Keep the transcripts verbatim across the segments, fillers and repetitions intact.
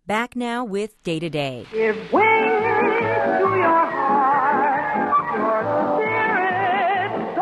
Back now with Day to Day. Give way to your heart, your spirit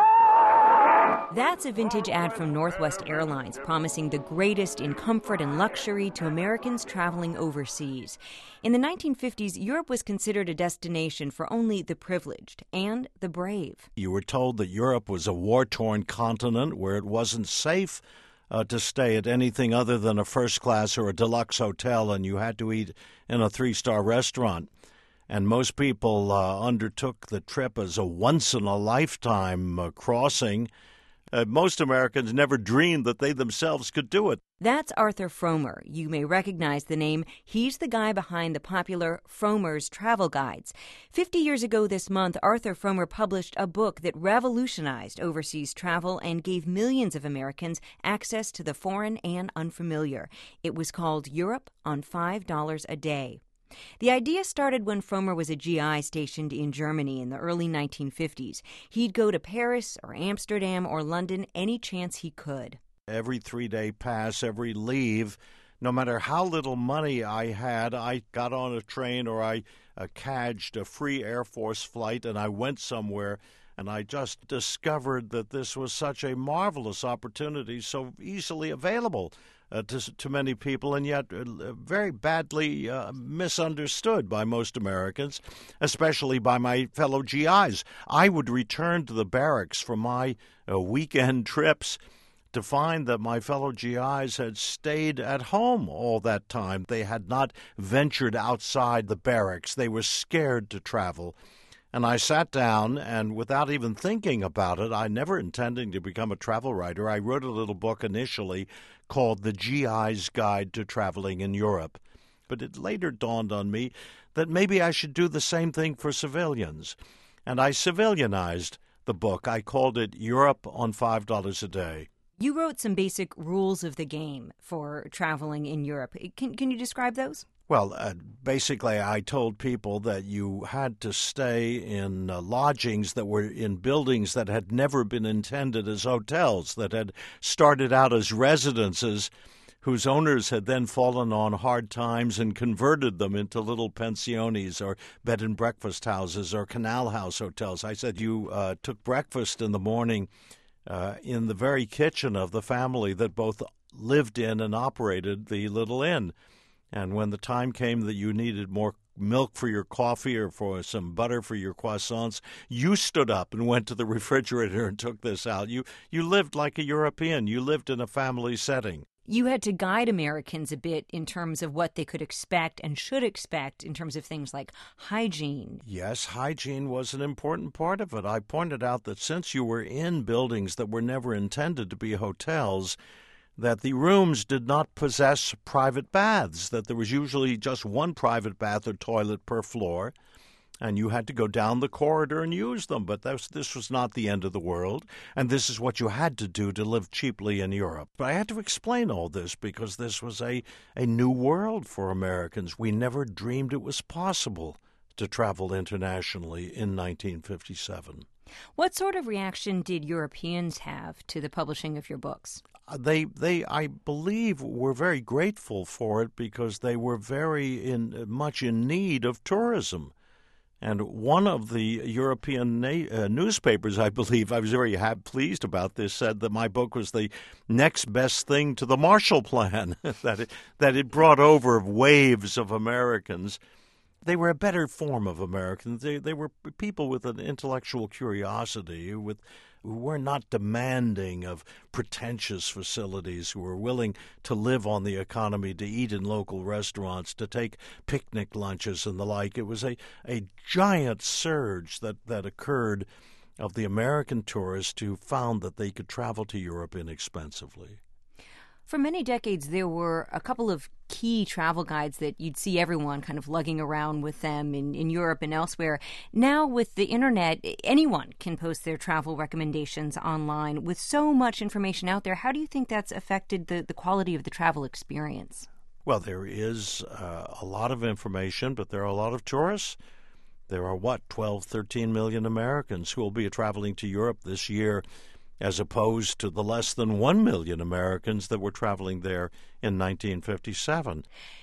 soar. That's a vintage ad from Northwest Airlines promising the greatest in comfort and luxury to Americans traveling overseas. In the nineteen fifties, Europe was considered a destination for only the privileged and the brave. You were told that Europe was a war-torn continent where it wasn't safe Uh, to stay at anything other than a first-class or a deluxe hotel, and you had to eat in a three-star restaurant. And most people uh, undertook the trip as a once-in-a-lifetime uh, crossing. Uh, most Americans never dreamed that they themselves could do it. That's Arthur Frommer. You may recognize the name. He's the guy behind the popular Frommer's Travel Guides. Fifty years ago this month, Arthur Frommer published a book that revolutionized overseas travel and gave millions of Americans access to the foreign and unfamiliar. It was called Europe on five dollars a Day. The idea started when Frommer was a G I stationed in Germany in the early nineteen fifties. He'd go to Paris or Amsterdam or London any chance he could. Every three-day pass, every leave, no matter how little money I had, I got on a train or I uh, cadged a free Air Force flight and I went somewhere, and I just discovered that this was such a marvelous opportunity, so easily available Uh, to, to many people, and yet uh, very badly uh, misunderstood by most Americans, especially by my fellow G Is. I would return to the barracks from my uh, weekend trips to find that my fellow G Is had stayed at home all that time. They had not ventured outside the barracks. They were scared to travel. And I sat down, and without even thinking about it, I never intending to become a travel writer, I wrote a little book initially called The G I's Guide to Traveling in Europe. But it later dawned on me that maybe I should do the same thing for civilians. And I civilianized the book. I called it Europe on five dollars a Day. You wrote some basic rules of the game for traveling in Europe. Can, can you describe those? Well, uh, basically, I told people that you had to stay in uh, lodgings that were in buildings that had never been intended as hotels, that had started out as residences whose owners had then fallen on hard times and converted them into little pensiones or bed and breakfast houses or canal house hotels. I said you uh, took breakfast in the morning uh, in the very kitchen of the family that both lived in and operated the little inn. And when the time came that you needed more milk for your coffee or for some butter for your croissants, you stood up and went to the refrigerator and took this out. You you lived like a European. You lived in a family setting. You had to guide Americans a bit in terms of what they could expect and should expect in terms of things like hygiene. Yes, hygiene was an important part of it. I pointed out that since you were in buildings that were never intended to be hotels, that the rooms did not possess private baths, that there was usually just one private bath or toilet per floor, and you had to go down the corridor and use them. But this, this was not the end of the world, and this is what you had to do to live cheaply in Europe. But I had to explain all this because this was a, a new world for Americans. We never dreamed it was possible to travel internationally in nineteen fifty-seven. What sort of reaction did Europeans have to the publishing of your books? They, they, I believe, were very grateful for it because they were very in much in need of tourism. And one of the European na- uh, newspapers, I believe, I was very ha- pleased about this, said that my book was the next best thing to the Marshall Plan, that it, that it brought over waves of Americans. They were a better form of Americans. They they were people with an intellectual curiosity, with who were not demanding of pretentious facilities, who were willing to live on the economy, to eat in local restaurants, to take picnic lunches and the like. It was a, a giant surge that, that occurred of the American tourist who found that they could travel to Europe inexpensively. For many decades, there were a couple of key travel guides that you'd see everyone kind of lugging around with them in, in Europe and elsewhere. Now, with the Internet, anyone can post their travel recommendations online. With so much information out there, how do you think that's affected the, the quality of the travel experience? Well, there is uh, a lot of information, but there are a lot of tourists. There are, what, twelve, thirteen million Americans who will be traveling to Europe this year, as opposed to the less than one million Americans that were traveling there in nineteen fifty-seven.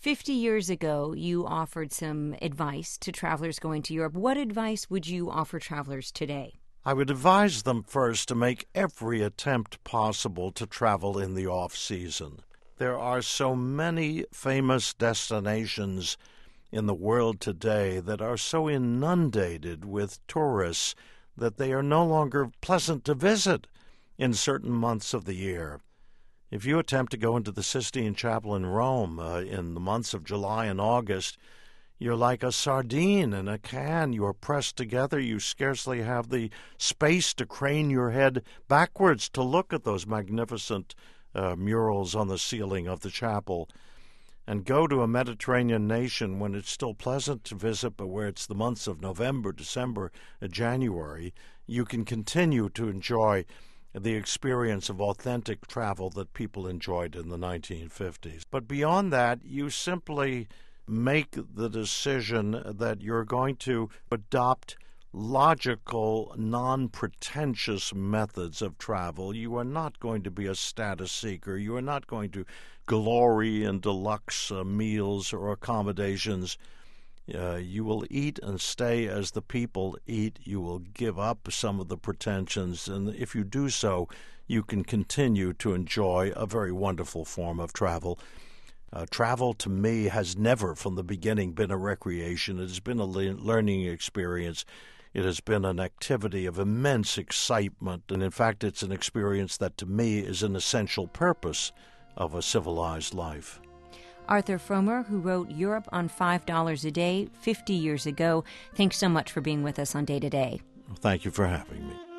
fifty years ago, you offered some advice to travelers going to Europe. What advice would you offer travelers today? I would advise them first to make every attempt possible to travel in the off-season. There are so many famous destinations in the world today that are so inundated with tourists that they are no longer pleasant to visit in certain months of the year. If you attempt to go into the Sistine Chapel in Rome uh, in the months of July and August, you're like a sardine in a can. You are pressed together. You scarcely have the space to crane your head backwards to look at those magnificent uh, murals on the ceiling of the chapel. And go to a Mediterranean nation when it's still pleasant to visit, but where it's the months of November, December, and January, you can continue to enjoy the experience of authentic travel that people enjoyed in the nineteen fifties. But beyond that, you simply make the decision that you're going to adopt logical, non-pretentious methods of travel. You are not going to be a status seeker. You are not going to glory in deluxe uh, meals or accommodations. Uh, you will eat and stay as the people eat. You will give up some of the pretensions, and if you do so, you can continue to enjoy a very wonderful form of travel. Uh, travel, to me, has never from the beginning been a recreation. It has been a le- learning experience. It has been an activity of immense excitement, and in fact, it's an experience that, to me, is an essential purpose of a civilized life. Arthur Frommer, who wrote Europe on five dollars a Day fifty years ago, thanks so much for being with us on Day to Day. Thank you for having me.